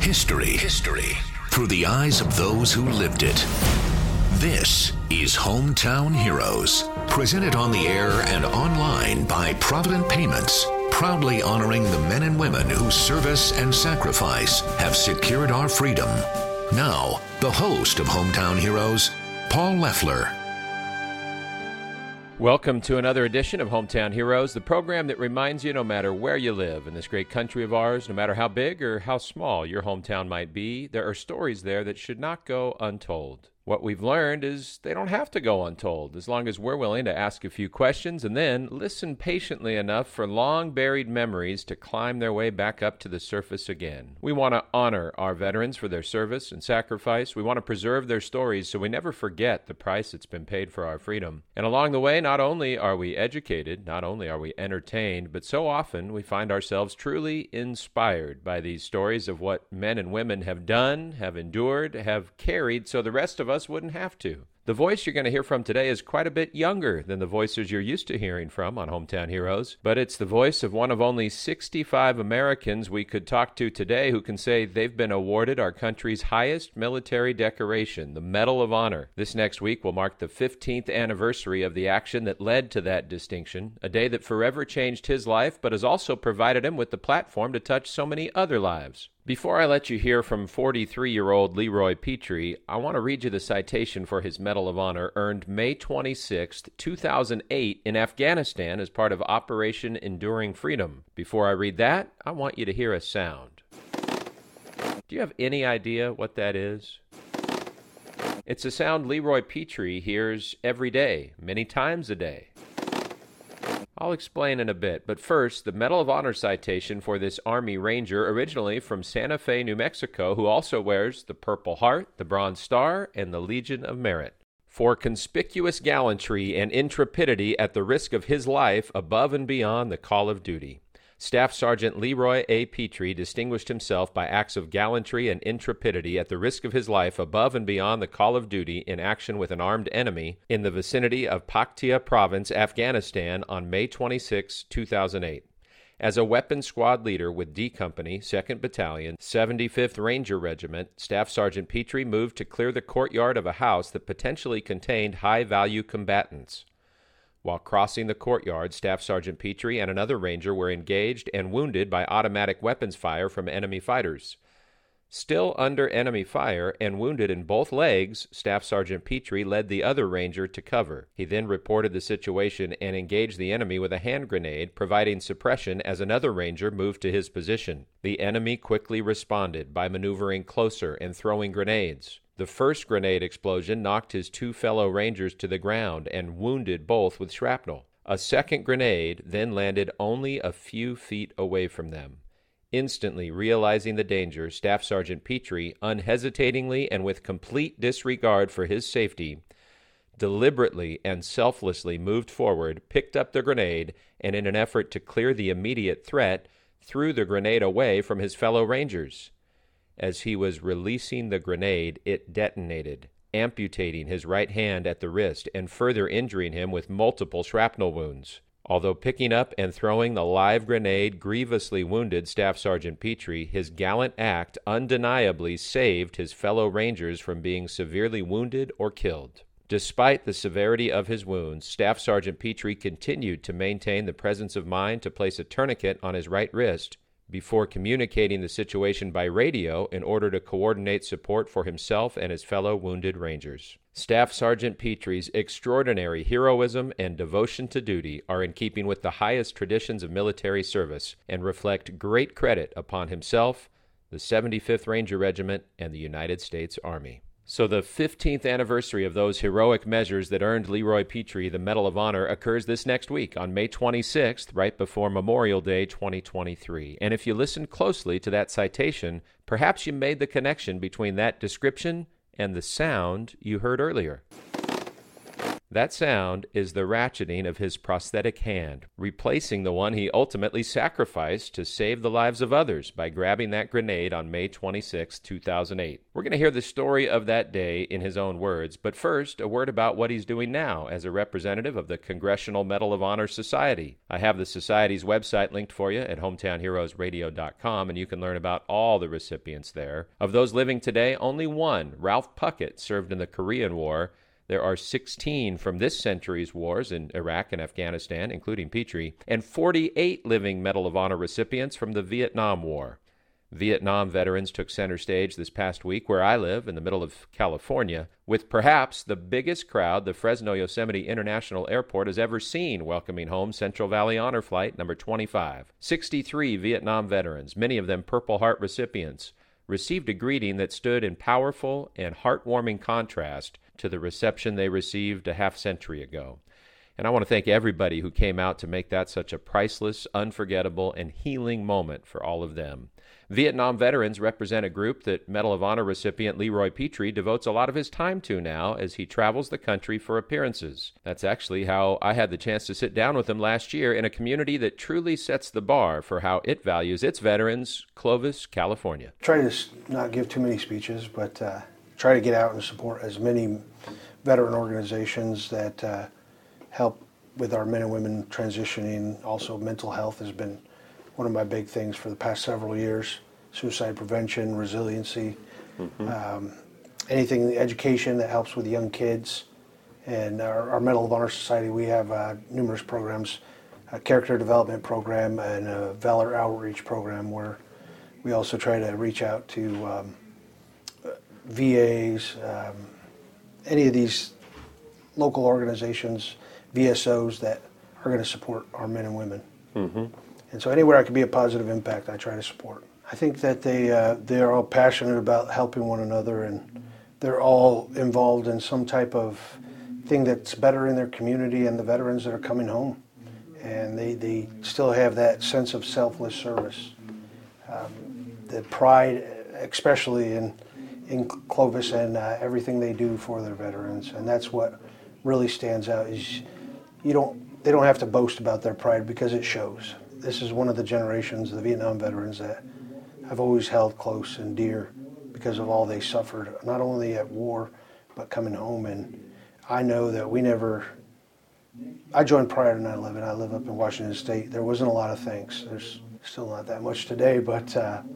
History through the eyes of those who lived it. This is Hometown Heroes, presented on the air and online by Provident Payments, proudly honoring the men and women whose service and sacrifice have secured our freedom. Now, the host of Hometown Heroes, Paul Leffler. Welcome to another edition of Hometown Heroes, the program that reminds you no matter where you live in this great country of ours, no matter how big or how small your hometown might be, there are stories there that should not go untold. What we've learned is they don't have to go untold as long as we're willing to ask a few questions and then listen patiently enough for long-buried memories to climb their way back up to the surface again. We want to honor our veterans for their service and sacrifice. We want to preserve their stories so we never forget the price that's been paid for our freedom. And along the way, not only are we educated, not only are we entertained, but so often we find ourselves truly inspired by these stories of what men and women have done, have endured, have carried so the rest of us wouldn't have to. The voice you're going to hear from today is quite a bit younger than the voices you're used to hearing from on Hometown Heroes, but it's the voice of one of only 65 Americans we could talk to today who can say they've been awarded our country's highest military decoration, the Medal of Honor. This next week will mark the 15th anniversary of the action that led to that distinction, a day that forever changed his life, but has also provided him with the platform to touch so many other lives. Before I let you hear from 43-year-old Leroy Petrie, I want to read you the citation for his Medal of Honor earned May 26, 2008 in Afghanistan as part of Operation Enduring Freedom. Before I read that, I want you to hear a sound. Do you have any idea what that is? It's a sound Leroy Petrie hears every day, many times a day. I'll explain in a bit, but first, the Medal of Honor citation for this Army Ranger, originally from Santa Fe, New Mexico, who also wears the Purple Heart, the Bronze Star, and the Legion of Merit. For conspicuous gallantry and intrepidity at the risk of his life above and beyond the call of duty. Staff Sergeant Leroy A. Petrie distinguished himself by acts of gallantry and intrepidity at the risk of his life above and beyond the call of duty in action with an armed enemy in the vicinity of Paktia Province, Afghanistan on May 26, 2008. As a weapons squad leader with D Company, 2nd Battalion, 75th Ranger Regiment, Staff Sergeant Petrie moved to clear the courtyard of a house that potentially contained high-value combatants. While crossing the courtyard, Staff Sergeant Petrie and another ranger were engaged and wounded by automatic weapons fire from enemy fighters. Still under enemy fire and wounded in both legs, Staff Sergeant Petrie led the other ranger to cover. He then reported the situation and engaged the enemy with a hand grenade, providing suppression as another ranger moved to his position. The enemy quickly responded by maneuvering closer and throwing grenades. The first grenade explosion knocked his two fellow rangers to the ground and wounded both with shrapnel. A second grenade then landed only a few feet away from them. Instantly realizing the danger, Staff Sergeant Petrie, unhesitatingly and with complete disregard for his safety, deliberately and selflessly moved forward, picked up the grenade, and in an effort to clear the immediate threat, threw the grenade away from his fellow rangers. As he was releasing the grenade, it detonated, amputating his right hand at the wrist and further injuring him with multiple shrapnel wounds. Although picking up and throwing the live grenade grievously wounded Staff Sergeant Petrie, his gallant act undeniably saved his fellow rangers from being severely wounded or killed. Despite the severity of his wounds, Staff Sergeant Petrie continued to maintain the presence of mind to place a tourniquet on his right wrist, before communicating the situation by radio in order to coordinate support for himself and his fellow wounded rangers. Staff Sergeant Petrie's extraordinary heroism and devotion to duty are in keeping with the highest traditions of military service and reflect great credit upon himself, the 75th Ranger Regiment, and the United States Army. So the 15th anniversary of those heroic measures that earned Leroy Petrie the Medal of Honor occurs this next week on May 26th, right before Memorial Day 2023. And if you listen closely to that citation, perhaps you made the connection between that description and the sound you heard earlier. That sound is the ratcheting of his prosthetic hand, replacing the one he ultimately sacrificed to save the lives of others by grabbing that grenade on May 26, 2008. We're going to hear the story of that day in his own words, but first, a word about what he's doing now as a representative of the Congressional Medal of Honor Society. I have the Society's website linked for you at hometownheroesradio.com, and you can learn about all the recipients there. Of those living today, only one, Ralph Puckett, served in the Korean War. There are 16 from this century's wars in Iraq and Afghanistan, including Petrie, and 48 living Medal of Honor recipients from the Vietnam War. Vietnam veterans took center stage this past week where I live, in the middle of California, with perhaps the biggest crowd the Fresno Yosemite International Airport has ever seen welcoming home Central Valley Honor Flight number 25. 63 Vietnam veterans, many of them Purple Heart recipients, received a greeting that stood in powerful and heartwarming contrast to the reception they received a half-century ago. And I want to thank everybody who came out to make that such a priceless, unforgettable, and healing moment for all of them. Vietnam veterans represent a group that Medal of Honor recipient Leroy Petrie devotes a lot of his time to now as he travels the country for appearances. That's actually how I had the chance to sit down with him last year in a community that truly sets the bar for how it values its veterans, Clovis, California. Try to not give too many speeches, but try to get out and support as many veteran organizations that help with our men and women transitioning. Also, mental health has been one of my big things for the past several years. Suicide prevention, resiliency, anything, education that helps with young kids. And our Medal of Honor Society, we have numerous programs, a character development program and a Valor Outreach program where we also try to reach out to VAs, any of these local organizations, VSOs that are going to support our men and women. And so anywhere I can be a positive impact, I try to support. I think that they're all passionate about helping one another, and they're all involved in some type of thing that's better in their community and the veterans that are coming home. And they still have that sense of selfless service. The pride, especially in Clovis and everything they do for their veterans. And that's what really stands out is they don't have to boast about their pride because it shows. This is one of the generations, the Vietnam veterans, that I've always held close and dear because of all they suffered, not only at war, but coming home. And I know that I joined prior to 9/11. I live up in Washington State. There wasn't a lot of things. There's still not that much today, but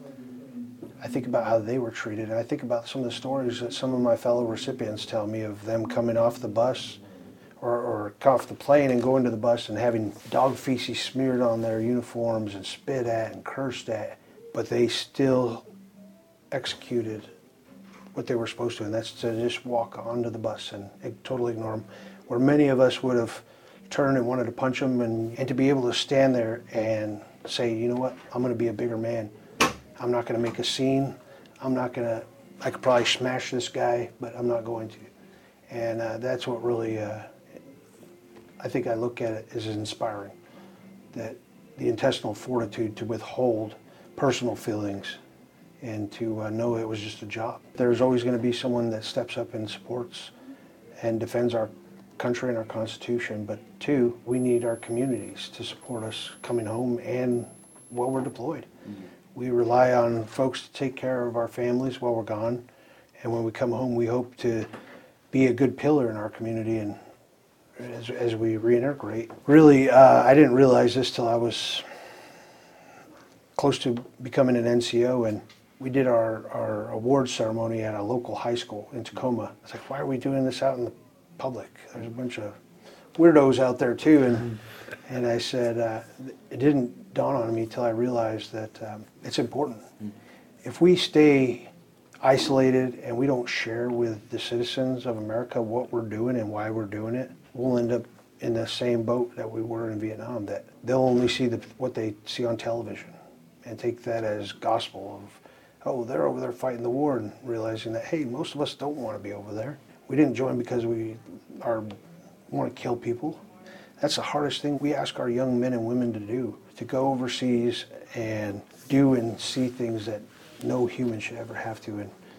I think about how they were treated, and I think about some of the stories that some of my fellow recipients tell me of them coming off the bus or off the plane and going to the bus and having dog feces smeared on their uniforms and spit at and cursed at, but they still executed what they were supposed to, and that's to just walk onto the bus and totally ignore them. Where many of us would have turned and wanted to punch them, and to be able to stand there and say, you know what, I'm going to be a bigger man. I'm not going to make a scene. I could probably smash this guy, but I'm not going to. And that's what really, I think I look at it as inspiring, that the intestinal fortitude to withhold personal feelings and to know it was just a job. There's always going to be someone that steps up and supports and defends our country and our Constitution, but two, we need our communities to support us coming home and while we're deployed. We rely on folks to take care of our families while we're gone, and when we come home, we hope to be a good pillar in our community and as we reintegrate. Really, I didn't realize this till I was close to becoming an NCO, and we did our award ceremony at a local high school in Tacoma. It's like, why are we doing this out in the public? There's a bunch of weirdos out there too, and I said, it didn't dawn on me till I realized that it's important. If we stay isolated and we don't share with the citizens of America what we're doing and why we're doing it, we'll end up in the same boat that we were in Vietnam, that they'll only see what they see on television and take that as gospel of, oh, they're over there fighting the war, and realizing that, hey, most of us don't want to be over there. We didn't join because we want to kill people. That's the hardest thing we ask our young men and women to do, to go overseas and do and see things that no human should ever have to. And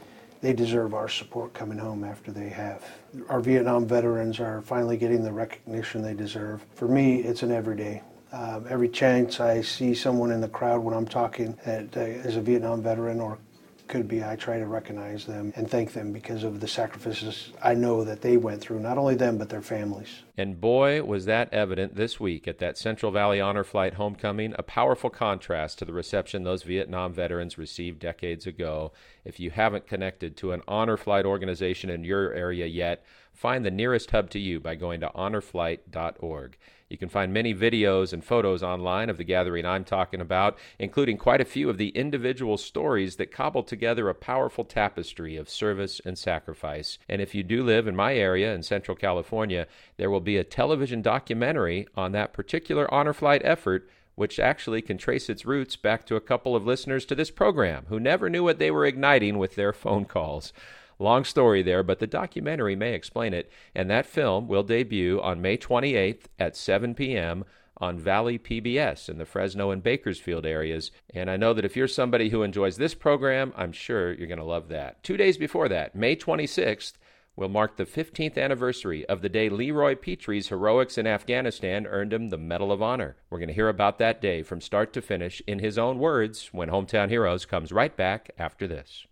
they deserve our support coming home after they have. Our Vietnam veterans are finally getting the recognition they deserve. For me, it's an everyday. Every chance I see someone in the crowd when I'm talking that is a Vietnam veteran or could be, I try to recognize them and thank them because of the sacrifices I know that they went through, not only them, but their families. And boy, was that evident this week at that Central Valley Honor Flight homecoming, a powerful contrast to the reception those Vietnam veterans received decades ago. If you haven't connected to an Honor Flight organization in your area yet, find the nearest hub to you by going to honorflight.org. You can find many videos and photos online of the gathering I'm talking about, including quite a few of the individual stories that cobble together a powerful tapestry of service and sacrifice. And if you do live in my area in Central California, there will be a television documentary on that particular Honor Flight effort, which actually can trace its roots back to a couple of listeners to this program who never knew what they were igniting with their phone calls. Long story there, but the documentary may explain it, and that film will debut on May 28th at 7 p.m. on Valley PBS in the Fresno and Bakersfield areas. And I know that if you're somebody who enjoys this program, I'm sure you're going to love that. 2 days before that, May 26th, will mark the 15th anniversary of the day Leroy Petrie's heroics in Afghanistan earned him the Medal of Honor. We're going to hear about that day from start to finish in his own words when Hometown Heroes comes right back after this.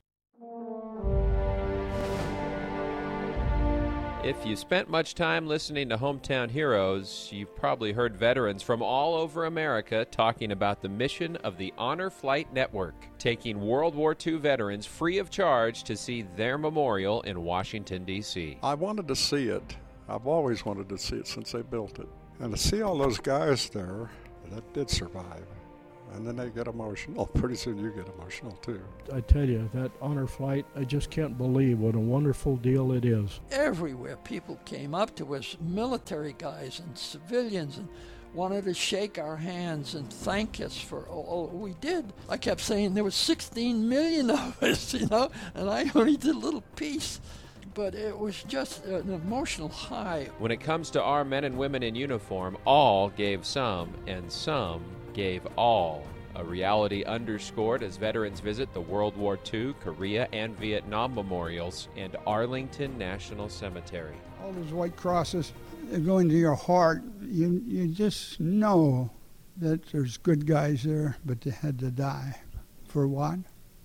If you spent much time listening to Hometown Heroes, you've probably heard veterans from all over America talking about the mission of the Honor Flight Network, taking World War II veterans free of charge to see their memorial in Washington, D.C. I wanted to see it. I've always wanted to see it since they built it. And to see all those guys there that did survive. And then they get emotional. Pretty soon you get emotional, too. I tell you, that Honor Flight, I just can't believe what a wonderful deal it is. Everywhere people came up to us, military guys and civilians, and wanted to shake our hands and thank us for all we did. I kept saying there was 16 million of us, and I only did a little piece. But it was just an emotional high. When it comes to our men and women in uniform, all gave some, and some gave all. A reality underscored as veterans visit the World War II, Korea, and Vietnam memorials and Arlington National Cemetery. All those white crosses, they go into your heart. You just know that there's good guys there, but they had to die. For what?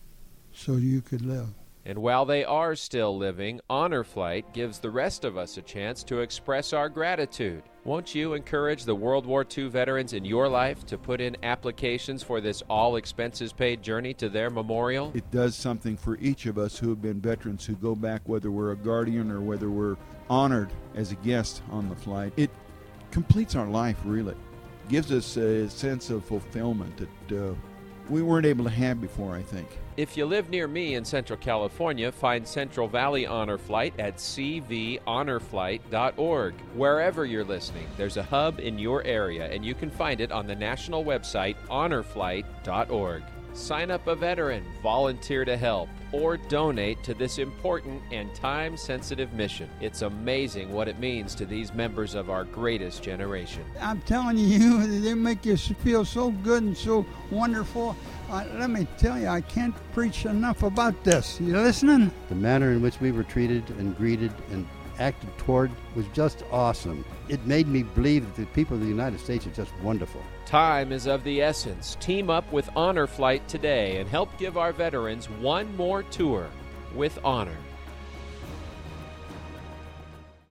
So you could live. And while they are still living, Honor Flight gives the rest of us a chance to express our gratitude. Won't you encourage the World War II veterans in your life to put in applications for this all-expenses-paid journey to their memorial? It does something for each of us who have been veterans who go back, whether we're a guardian or whether we're honored as a guest on the flight. It completes our life, really. Gives us a sense of fulfillment that we weren't able to have before, I think. If you live near me in Central California, find Central Valley Honor Flight at cvhonorflight.org. Wherever you're listening, there's a hub in your area, and you can find it on the national website, honorflight.org. Sign up a veteran, volunteer to help, or donate to this important and time-sensitive mission. It's amazing what it means to these members of our greatest generation. I'm telling you, they make you feel so good and so wonderful. Let me tell you, I can't preach enough about this. You listening? The manner in which we were treated and greeted and acted toward was just awesome. It made me believe that the people of the United States are just wonderful. Time is of the essence. Team up with Honor Flight today and help give our veterans one more tour with honor.